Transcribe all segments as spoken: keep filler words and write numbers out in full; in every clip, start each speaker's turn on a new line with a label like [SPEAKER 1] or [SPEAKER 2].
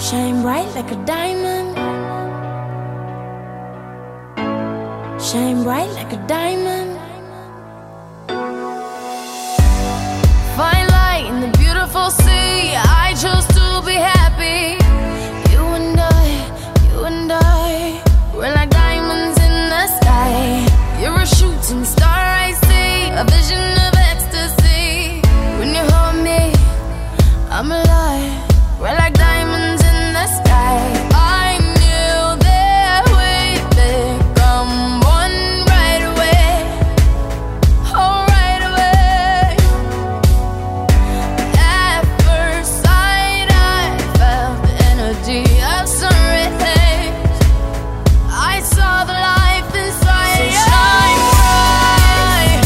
[SPEAKER 1] Shine bright like a diamond. Shine bright like a diamond. Fine light in the beautiful sea. I chose to be happy. You and I, you and I, we're like diamonds in the sky. You're a shooting star I see, a vision of ecstasy. When you hold me, I'm alive. We're like diamonds in the sky. I knew that we'd become one right away. Oh, right away. At first sight, I felt the energy of sun rays. I saw the life inside. So shine bright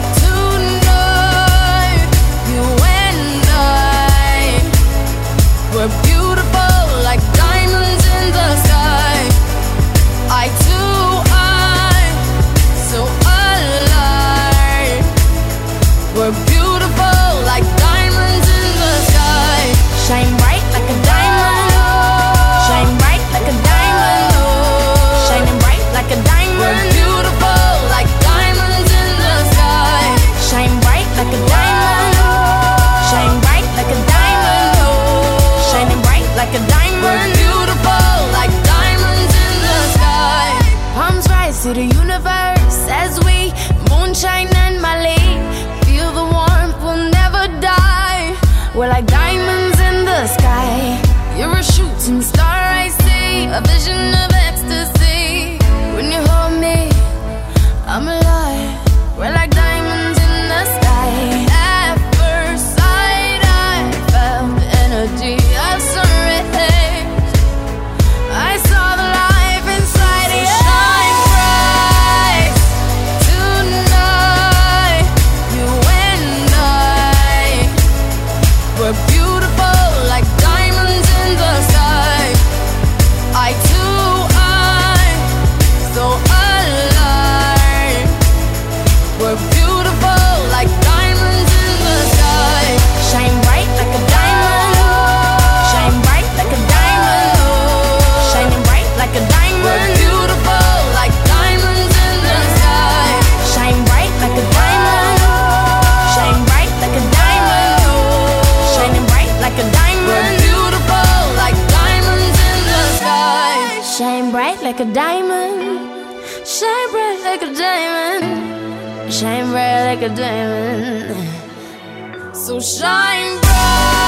[SPEAKER 1] tonight. You and I, we're beautiful like diamonds in the sky. I too, I'm so alive. We're beautiful like diamonds in the sky. Shine bright like a diamond. Shine bright like a diamond. Shining bright like a diamond. We're beautiful like diamonds in the sky. Shine bright like a diamond. Shine bright like a diamond. Shining bright like a diamond. We're beautiful like diamonds in the sky. Palms rise to the universe as we moonshine and Mali. Feel the warmth, we'll never die. We're like diamonds in the sky. You're a shooting star I see, a vision of ecstasy. When you hold me, I'm alive. We're like diamonds in the sky. At first sight, I felt the energy of sun rays. I saw the life inside you. Shine bright tonight. You and I, we're beautiful like diamonds in the sky. I too, I'm so alive. We're beautiful like diamonds in the sky. Shine bright like a diamond. Shine bright like a diamond. Shining bright like a diamond. We're beautiful like diamonds in the sky. Shine bright like a diamond. Shine bright like a diamond. Shining bright like a diamond. We're beautiful like diamonds in the sky. Shine bright like a diamond. Shine bright like a diamond. Shine bright like a diamond. So shine bright.